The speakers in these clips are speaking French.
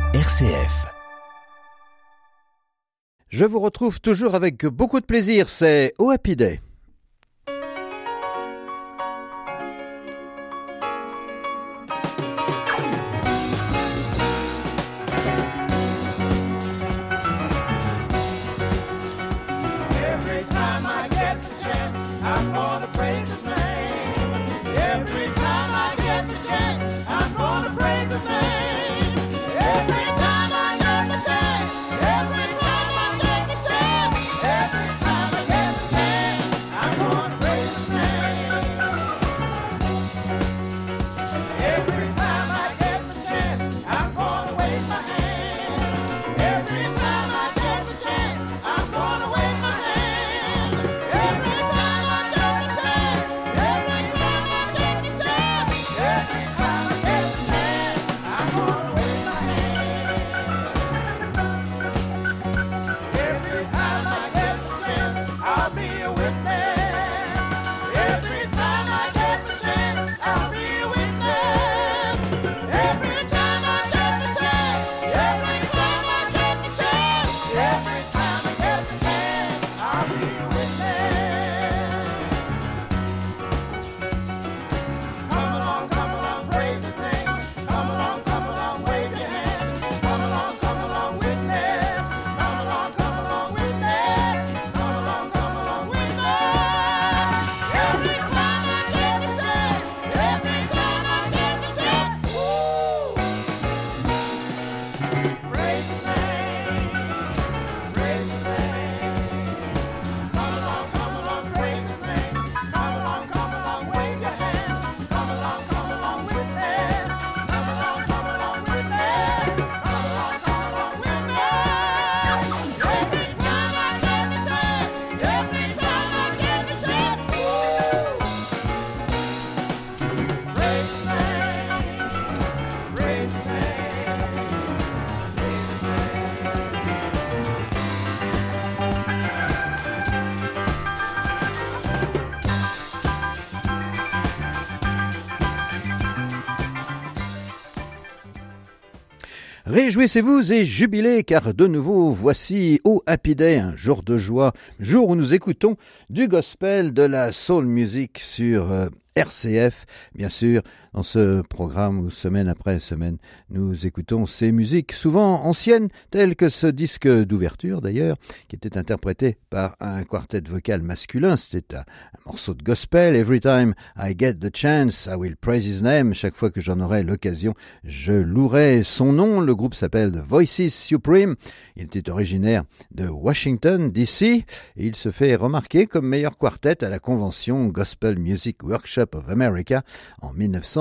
RCF. Je vous retrouve toujours avec beaucoup de plaisir, c'est Oh Happy Day. Réjouissez-vous et jubilez, car de nouveau, voici Oh Happy Day, un jour de joie, jour où nous écoutons du gospel, de la soul music sur RCF, bien sûr, dans ce programme où semaine après semaine, nous écoutons ces musiques souvent anciennes, telles que ce disque d'ouverture d'ailleurs, qui était interprété par un quartet vocal masculin. C'était un morceau de gospel. Every time I get the chance, I will praise his name. Chaque fois que j'en aurai l'occasion, je louerai son nom. Le groupe s'appelle The Voices Supreme. Il était originaire de Washington, D.C. et il se fait remarquer comme meilleur quartet à la convention Gospel Music Workshop of America en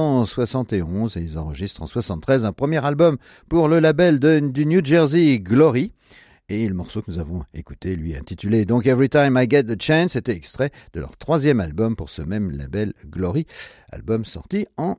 1971, et ils enregistrent en 1973 un premier album pour le label du New Jersey Glory. Et le morceau que nous avons écouté, lui, intitulé donc Every Time I Get the Chance, était extrait de leur troisième album pour ce même label Glory, album sorti en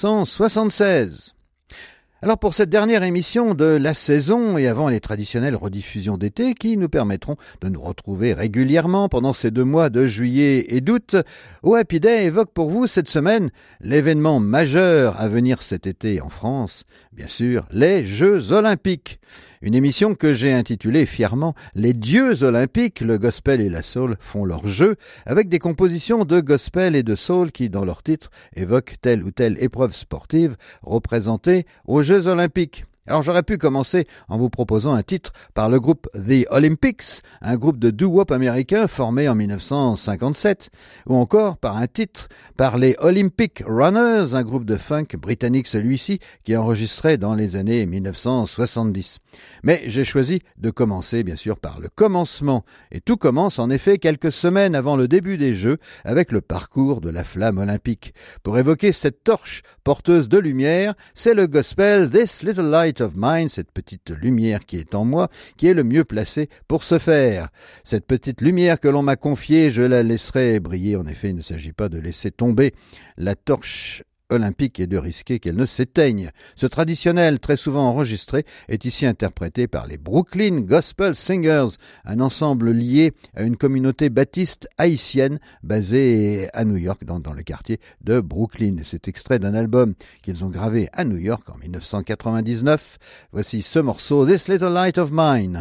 1976. Alors pour cette dernière émission de la saison et avant les traditionnelles rediffusions d'été qui nous permettront de nous retrouver régulièrement pendant ces 2 mois de juillet et d'août, Oh Happy Day évoque pour vous cette semaine l'événement majeur à venir cet été en France, bien sûr, les Jeux Olympiques. Une émission que j'ai intitulée fièrement « Les dieux olympiques ». Le gospel et la soul font leur jeu avec des compositions de gospel et de soul qui, dans leur titre, évoquent telle ou telle épreuve sportive représentée aux Jeux olympiques. Alors j'aurais pu commencer en vous proposant un titre par le groupe The Olympics, un groupe de doo-wop américain formé en 1957, ou encore par un titre par les Olympic Runners, un groupe de funk britannique celui-ci, qui enregistrait dans les années 1970. Mais j'ai choisi de commencer bien sûr par le commencement, et tout commence en effet quelques semaines avant le début des Jeux avec le parcours de la flamme olympique. Pour évoquer cette torche porteuse de lumière, c'est le gospel This Little Light of Mine, cette petite lumière qui est en moi, qui est le mieux placé pour ce faire. Cette petite lumière que l'on m'a confiée, je la laisserai briller. En effet, il ne s'agit pas de laisser tomber la torche olympique et de risquer qu'elle ne s'éteigne. Ce traditionnel, très souvent enregistré, est ici interprété par les Brooklyn Gospel Singers, un ensemble lié à une communauté baptiste haïtienne basée à New York, dans le quartier de Brooklyn. C'est extrait d'un album qu'ils ont gravé à New York en 1999. Voici ce morceau, This Little Light of Mine.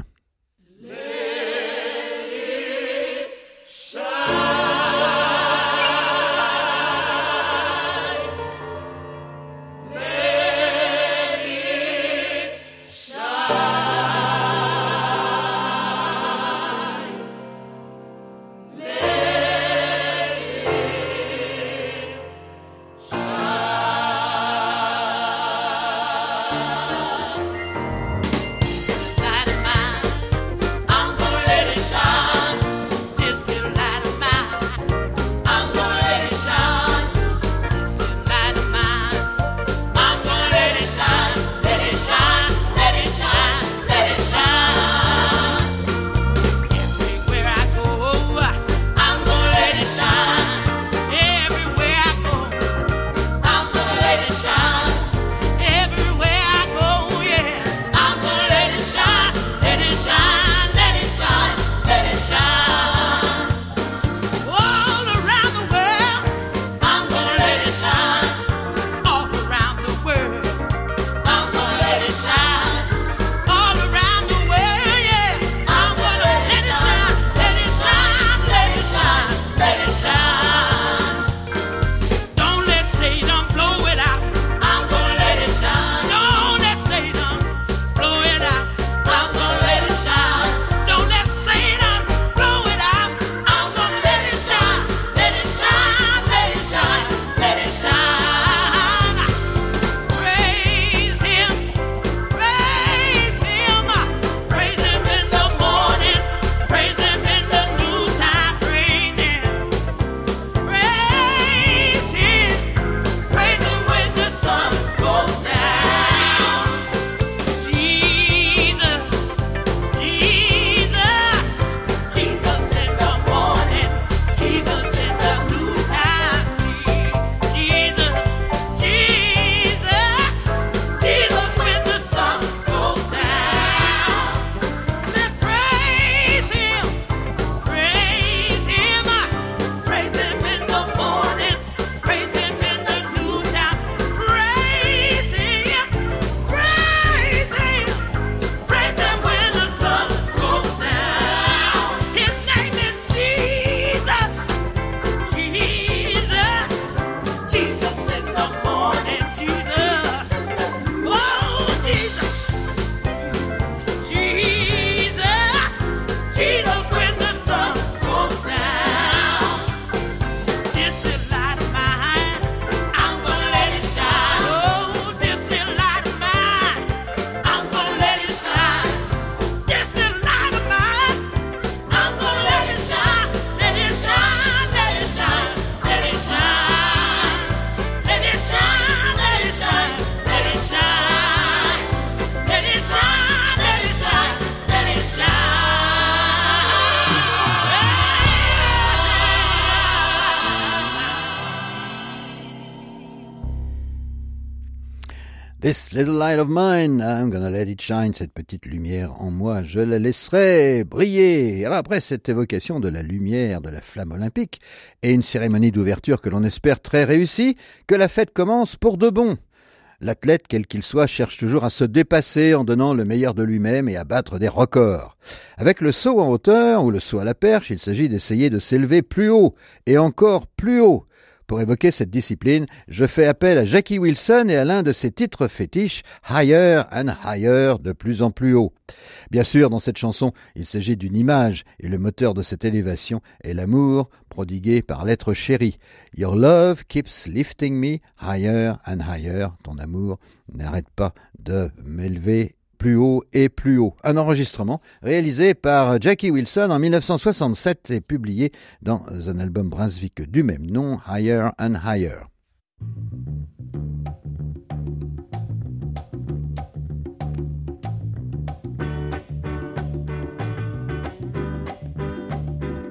This little light of mine, I'm gonna let it shine, cette petite lumière en moi, je la laisserai briller. Alors après cette évocation de la lumière, de la flamme olympique, et une cérémonie d'ouverture que l'on espère très réussie, que la fête commence pour de bon. L'athlète, quel qu'il soit, cherche toujours à se dépasser en donnant le meilleur de lui-même et à battre des records. Avec le saut en hauteur ou le saut à la perche, il s'agit d'essayer de s'élever plus haut et encore plus haut. Pour évoquer cette discipline, je fais appel à Jackie Wilson et à l'un de ses titres fétiches, Higher and Higher, de plus en plus haut. Bien sûr, dans cette chanson, il s'agit d'une image, et le moteur de cette élévation est l'amour prodigué par l'être chéri. Your love keeps lifting me higher and higher. Ton amour n'arrête pas de m'élever plus haut et plus haut. Un enregistrement réalisé par Jackie Wilson en 1967 et publié dans un album Brunswick du même nom, Higher and Higher.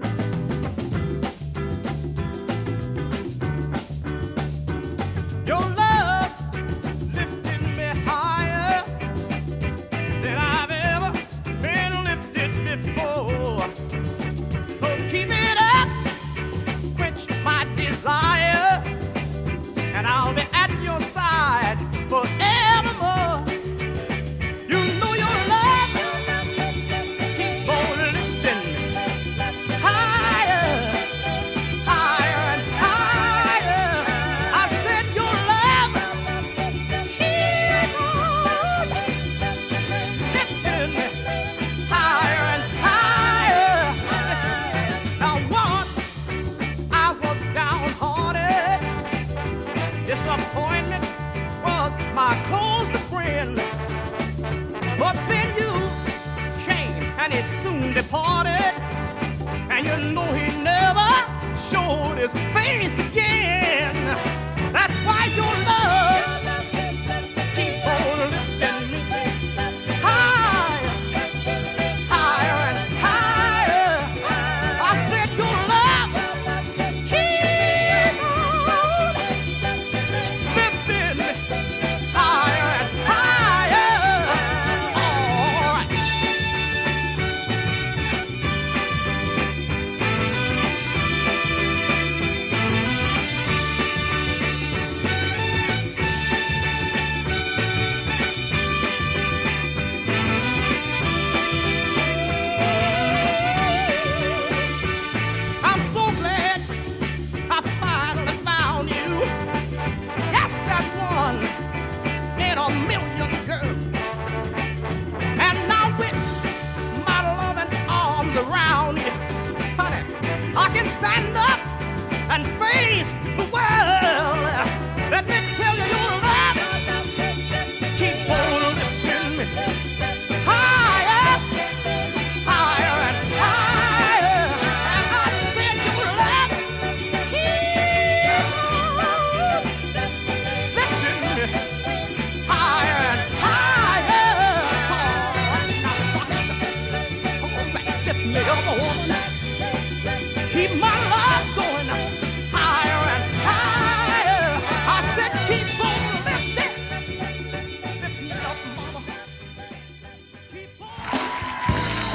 Your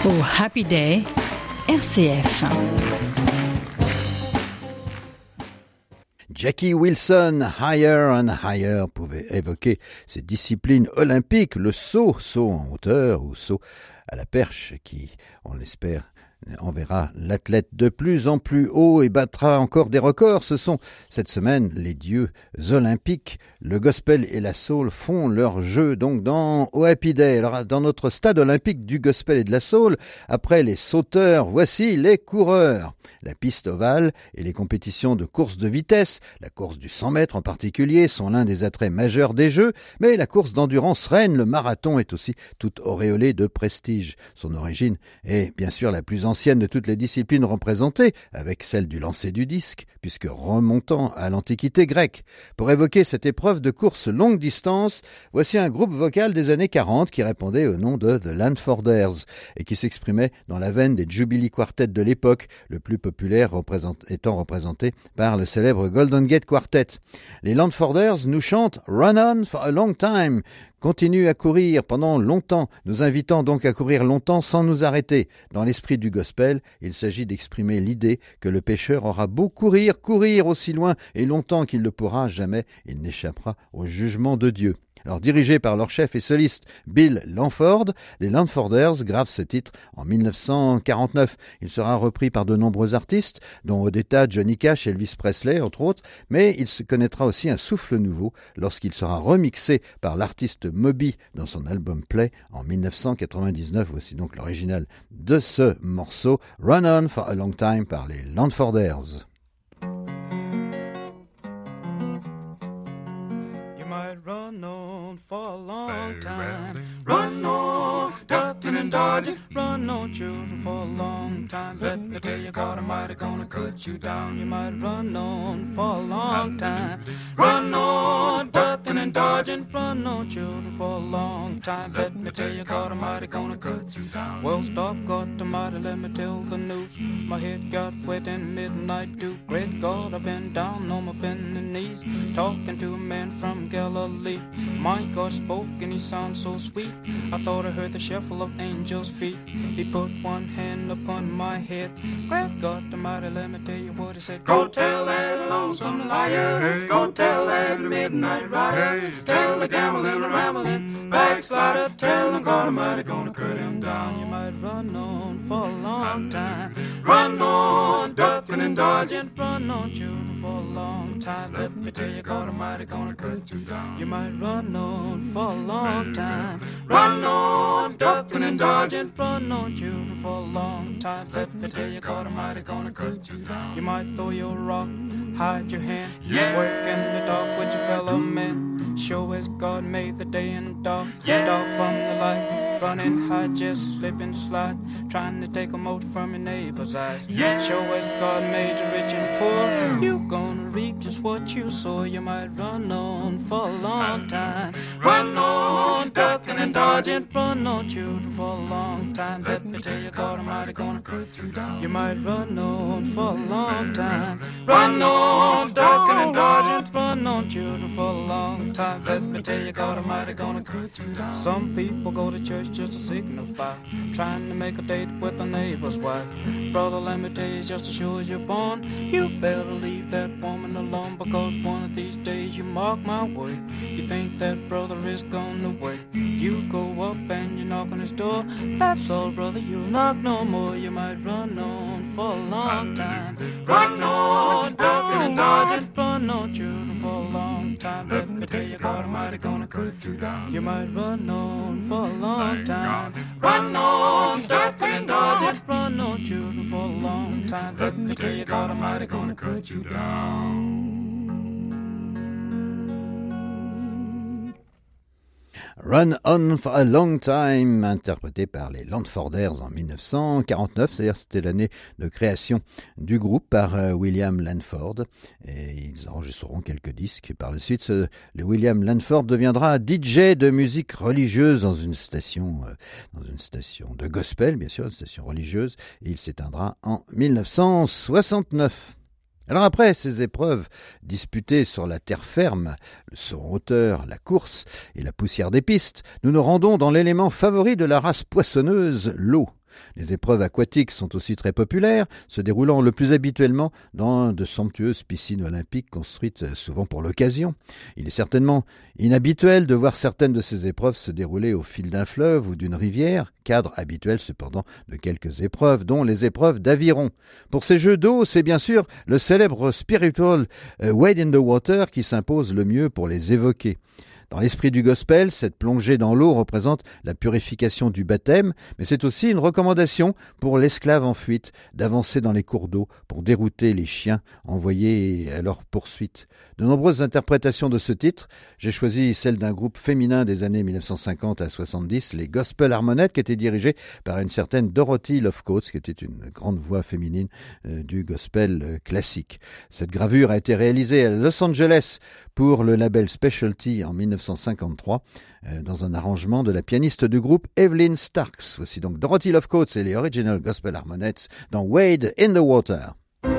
Oh Happy Day, RCF. Jackie Wilson, Higher and Higher, pouvait évoquer ces disciplines olympiques, le saut en hauteur ou saut à la perche qui, on l'espère, enverra l'athlète de plus en plus haut et battra encore des records. Ce sont cette semaine les dieux olympiques. Le gospel et la soul font leur jeu donc dans Oh Happy Day. Alors, dans notre stade olympique du gospel et de la soul, après les sauteurs, voici les coureurs. La piste ovale et les compétitions de course de vitesse, la course du 100 mètres en particulier, sont l'un des attraits majeurs des Jeux, mais la course d'endurance reine, le marathon, est aussi toute auréolée de prestige. Son origine est bien sûr la plus ancienne de toutes les disciplines représentées, avec celle du lancer du disque, puisque remontant à l'Antiquité grecque. Pour évoquer cette épreuve de course longue distance, voici un groupe vocal des années 40 qui répondait au nom de The Landforders et qui s'exprimait dans la veine des Jubilee Quartets de l'époque, le plus populaire étant représenté par le célèbre Golden Gate Quartet. Les Landforders nous chantent « Run on for a long time », continue à courir pendant longtemps, nous invitant donc à courir longtemps sans nous arrêter. Dans l'esprit du gospel, il s'agit d'exprimer l'idée que le pécheur aura beau courir aussi loin et longtemps qu'il ne pourra jamais, il n'échappera au jugement de Dieu. Alors, dirigé par leur chef et soliste Bill Langford, les Landforders gravent ce titre en 1949. Il sera repris par de nombreux artistes, dont Odetta, Johnny Cash, Elvis Presley, entre autres, mais il se connaîtra aussi un souffle nouveau lorsqu'il sera remixé par l'artiste Moby dans son album Play en 1999. Voici donc l'original de ce morceau, Run On for a Long Time par les Landforders. Run on for a long time. Run on, ducking and dodging. Run on, children, for a long time. Let me tell you, God Almighty gonna cut you down. You might run on for a long time. Run on, ducking and dodging. Run on, children, for a long time. Let me tell you, God Almighty gonna cut you down. Well, stop, God Almighty, let me tell the news. My head got wet in midnight dew. Great God, I've been down on my bended knees, talking to a man from Galilee. My God spoke and he sounded so sweet. I thought I heard the shuffle of angels' feet. He put one hand upon my head. Great God Almighty, let me tell you what he said. Go tell that lonesome liar. Go tell that midnight rider. Tell the gambling, rambling backslider. Tell him God Almighty gonna cut him down. You might run on for a long time. Run on, ducking and dodging. Run on, children, for a long time. Let me tell you, God Almighty gonna cut you down. You might run on for a long time. Run on, ducking and dodging. Run on, children, for a long time. Let me tell you, God Almighty gonna cut you down. You might throw your rock, hide your hand. Work in the dark with your fellow man. Show as God made the day and dark. Dark from the light. Run and hide, just slip and slide, trying to take a mote from your neighbor's eyes. Show as God made you rich and poor. You gonna reap just what you sow. You might run on for a long time. Run on, ducking and dodging. Run on, children, for a long time. Let me tell you, God Almighty gonna cut you down. You might run on for a long time. Run on, ducking and dodging. Run on, children, for a long time. Let me tell you, God Almighty gonna cut you down. Some people go to church just to signify, trying to make a date with a neighbor's wife. Brother, let me tell you, just as sure as you're born, you better leave that woman alone, because one of these days, you mark my word, you think that brother is gonna wait. You go up and you knock on his door, that's all, brother, you'll knock no more. You might run on for a long time. Run on, ducking and dodging. Run on, children, for a long time. Let me tell you, God Almighty gonna cut you down. You might run on for a long time. Run on, ducking and dodging. Run on, children, for a long time. Let me tell you, God Almighty gonna cut you down. Run On for a Long Time, interprété par les Landforders en 1949, c'est-à-dire c'était l'année de création du groupe par William Landford, et ils enregistreront quelques disques. Par la suite, le William Landford deviendra DJ de musique religieuse dans une station de gospel, bien sûr, une station religieuse, et il s'éteindra en 1969. Alors après ces épreuves disputées sur la terre ferme, le saut en hauteur, la course et la poussière des pistes, nous nous rendons dans l'élément favori de la race poissonneuse, l'eau. Les épreuves aquatiques sont aussi très populaires, se déroulant le plus habituellement dans de somptueuses piscines olympiques construites souvent pour l'occasion. Il est certainement inhabituel de voir certaines de ces épreuves se dérouler au fil d'un fleuve ou d'une rivière, cadre habituel cependant de quelques épreuves, dont les épreuves d'aviron. Pour ces jeux d'eau, c'est bien sûr le célèbre spiritual Wade in the Water qui s'impose le mieux pour les évoquer. Dans l'esprit du gospel, cette plongée dans l'eau représente la purification du baptême, mais c'est aussi une recommandation pour l'esclave en fuite d'avancer dans les cours d'eau pour dérouter les chiens envoyés à leur poursuite. De nombreuses interprétations de ce titre, j'ai choisi celle d'un groupe féminin des années 1950 à 70, les Gospel Harmonettes, qui étaient dirigés par une certaine Dorothy Lovecoats, qui était une grande voix féminine du gospel classique. Cette gravure a été réalisée à Los Angeles pour le label Specialty en 1953, dans un arrangement de la pianiste du groupe Evelyn Starks. Voici donc Dorothy Lovecoats et les Original Gospel Harmonettes dans Wade in the Water.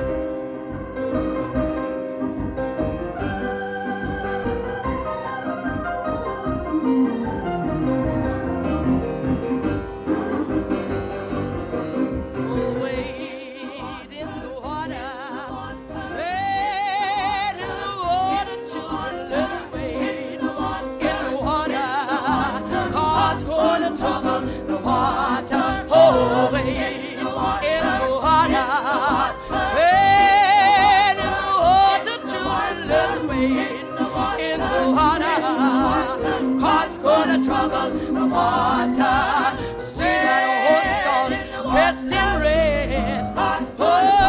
Trouble the water, see that horse gone dressed in red. Oh,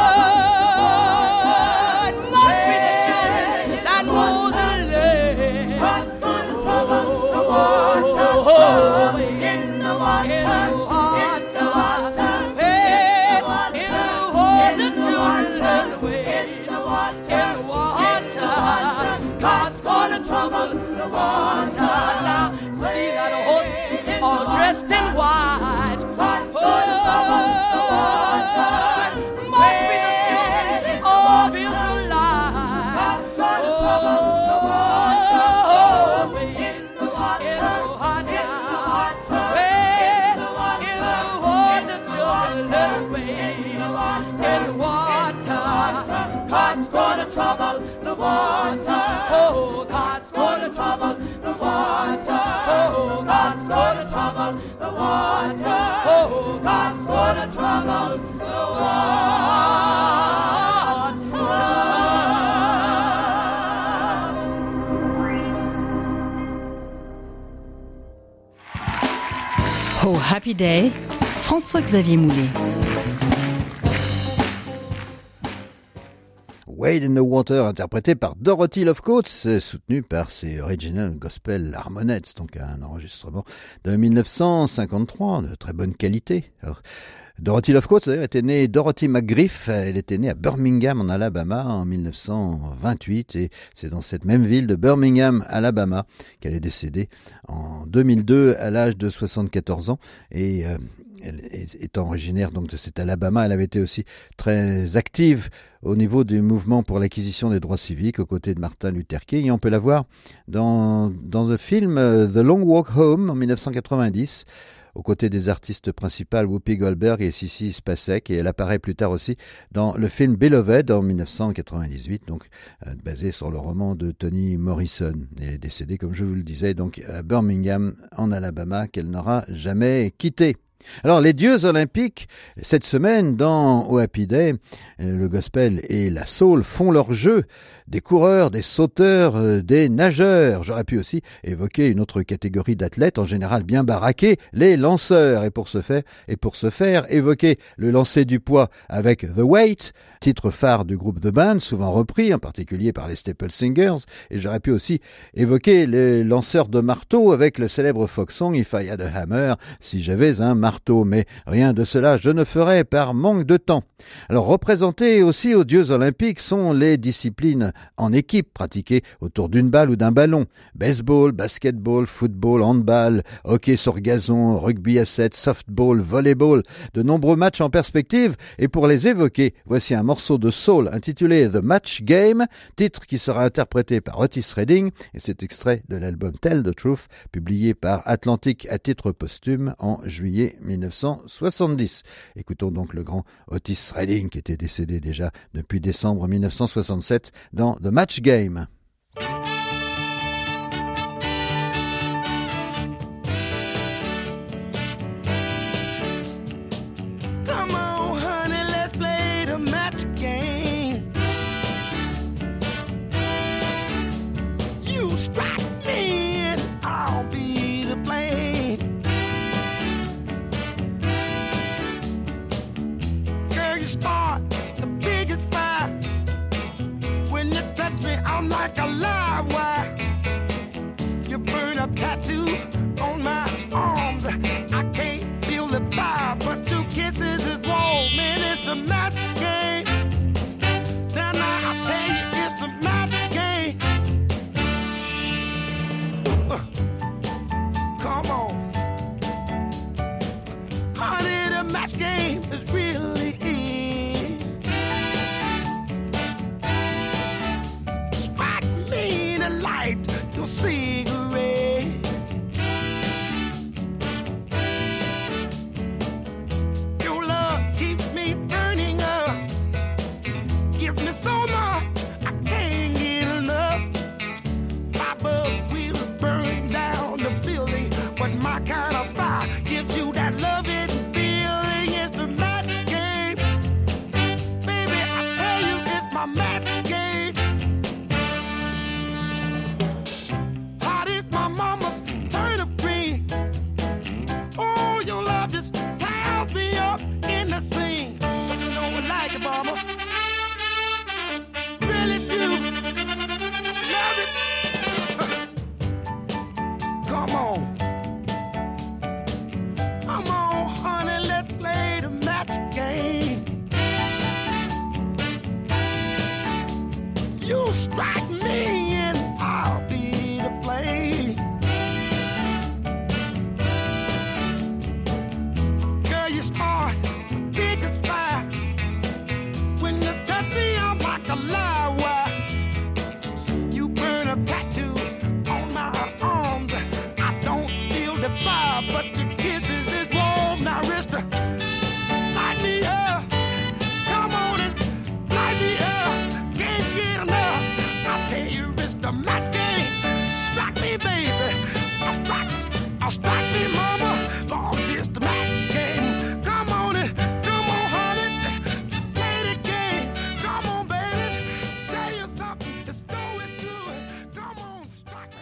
it must be the children that Moses led. What's gonna trouble the water? Oh, in the water, in the water, hey, in the water, children, let's wait. In the water, God's gonna trouble the water now. See that host all dressed in white. Oh, must be the children of Israelite. Oh, in the water, children, let's wait. In the water, God's gonna trouble the water. Oh, God's gonna trouble the water. Oh, God's gonna trouble the water. Oh, God's gonna trouble the water. Oh Happy Day, François-Xavier Moulet. Wade in the Water, interprété par Dorothy Lovecoats, soutenu par ses Original Gospel Harmonettes, donc un enregistrement de 1953, de très bonne qualité. Alors, Dorothy Lovecoats était née Dorothy McGriff, elle était née à Birmingham en Alabama en 1928 et c'est dans cette même ville de Birmingham, Alabama qu'elle est décédée en 2002 à l'âge de 74 ans et elle étant originaire donc de cet Alabama, elle avait été aussi très active au niveau du mouvement pour l'acquisition des droits civiques aux côtés de Martin Luther King. Et on peut la voir dans le film The Long Walk Home en 1990, aux côtés des artistes principales Whoopi Goldberg et Sissy Spacek. Et elle apparaît plus tard aussi dans le film Beloved en 1998, donc basé sur le roman de Toni Morrison. Elle est décédée, comme je vous le disais, donc à Birmingham, en Alabama, qu'elle n'aura jamais quitté. Alors, les dieux olympiques, cette semaine, dans Oh Happy Day, le gospel et la soul font leur jeu. Des coureurs, des sauteurs, des nageurs. J'aurais pu aussi évoquer une autre catégorie d'athlètes, en général bien baraqués, les lanceurs. Et pour ce faire, évoquer le lancer du poids avec The Weight, titre phare du groupe The Band, souvent repris, en particulier par les Staple Singers. Et j'aurais pu aussi évoquer les lanceurs de marteau avec le célèbre folk song If I Had a Hammer, si j'avais un marteau. Mais rien de cela je ne ferai par manque de temps. Alors, représentés aussi aux dieux olympiques sont les disciplines en équipe pratiquées autour d'une balle ou d'un ballon. Baseball, basketball, football, handball, hockey sur gazon, rugby à 7, softball, volleyball. De nombreux matchs en perspective et pour les évoquer, voici un morceau de soul intitulé The Match Game, titre qui sera interprété par Otis Redding et c'est extrait de l'album Tell the Truth, publié par Atlantic à titre posthume en juillet 1970. Écoutons donc le grand Otis Redding qui était décédé déjà depuis décembre 1967 dans The Match Game. Come on, honey, let's play the match game. You strike me and I'll be the flame. Girl, you start the biggest fire. When you touch me, I'm like a live wire. You burn a tattoo on my arms. I can't feel the fire, but two kisses is warm, and it's the match game. Now I tell you, it's the match game. Come on, honey, the match game is really in. Strike me in the light, your cigarette. Your love keeps me burning up, gives me so much I can't get enough. $5 will burn down the building, but my kind of fire gives you that loving feeling. It's the match game, baby. I tell you, it's my match game. Hot is my mama's turnip green. Oh, your love just ties me up in the scene. But you know I like it, mama. Really do. Love it. Come on. Come on, honey, let's play the match game. You strike me and I'll be the flame. Girl, you start biggest fire. When you touch me, I'm like a live wire. You burn a tattoo on my arms. I don't feel the fire, but your kisses is warm. Now, wrist, light me up. Come on and light me up. Can't get enough. I tell you, it's the match game. Strike me, baby. I'll strike me, mama. Lord, it's the match game. Come on and come on, honey. Play the game. Come on, baby. Tell you something. It's so good. Come on, strike me.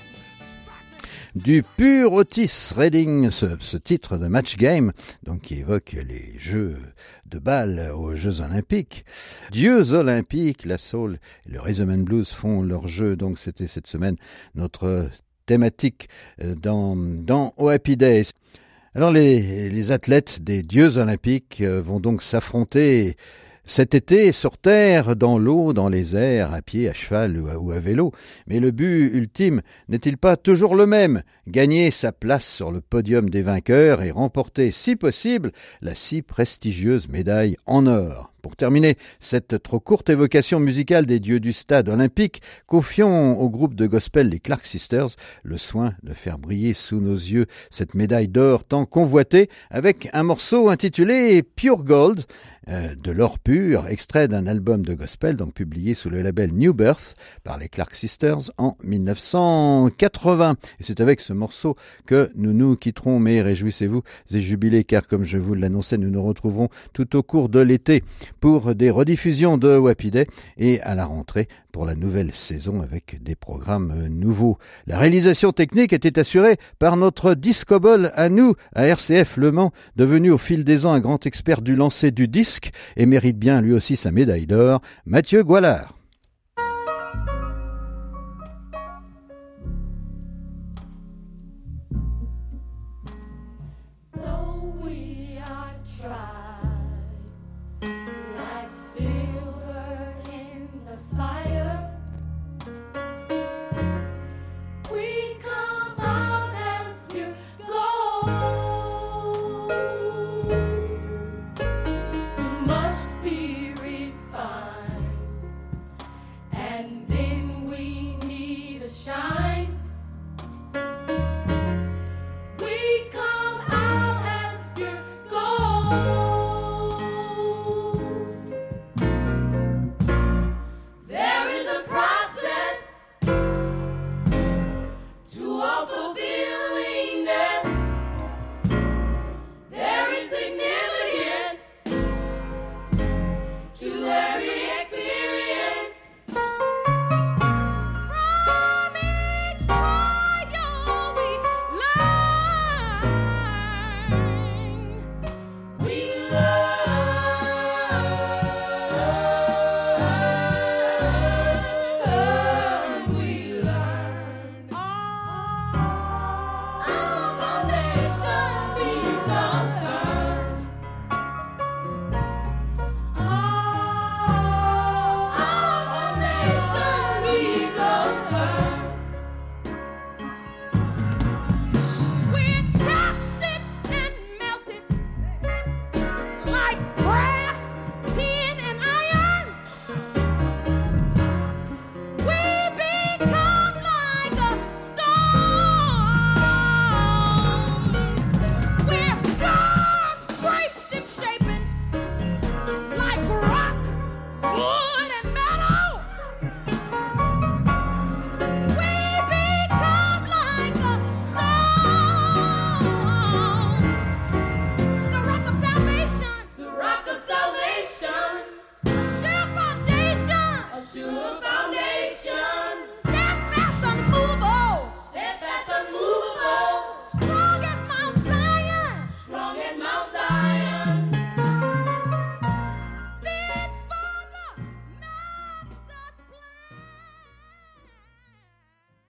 Du pur Otis Redding, ce titre de Match Game, donc qui évoque les jeux de balle aux Jeux Olympiques. Dieux Olympiques, la soul et le rhythm and blues font leur jeu, donc c'était cette semaine notre thématique dans Oh Happy Days. Alors les athlètes des Dieux Olympiques vont donc s'affronter cet été sur terre, dans l'eau, dans les airs, à pied, à cheval ou à vélo. Mais le but ultime n'est-il pas toujours le même ? Gagner sa place sur le podium des vainqueurs et remporter, si possible, la si prestigieuse médaille en or. Pour terminer cette trop courte évocation musicale des dieux du stade olympique, confions au groupe de gospel les Clark Sisters le soin de faire briller sous nos yeux cette médaille d'or tant convoitée avec un morceau intitulé Pure Gold, de l'or pur, extrait d'un album de gospel donc publié sous le label New Birth par les Clark Sisters en 1980. Et c'est avec ce morceau que nous nous quitterons, mais réjouissez-vous et jubilez car comme je vous l'annonçais, nous nous retrouverons tout au cours de l'été pour des rediffusions de Happy Day et à la rentrée pour la nouvelle saison avec des programmes nouveaux. La réalisation technique était assurée par notre discobol à nous, à RCF Le Mans, devenu au fil des ans un grand expert du lancer du disque et mérite bien lui aussi sa médaille d'or, Mathieu Goualard. Though we are trying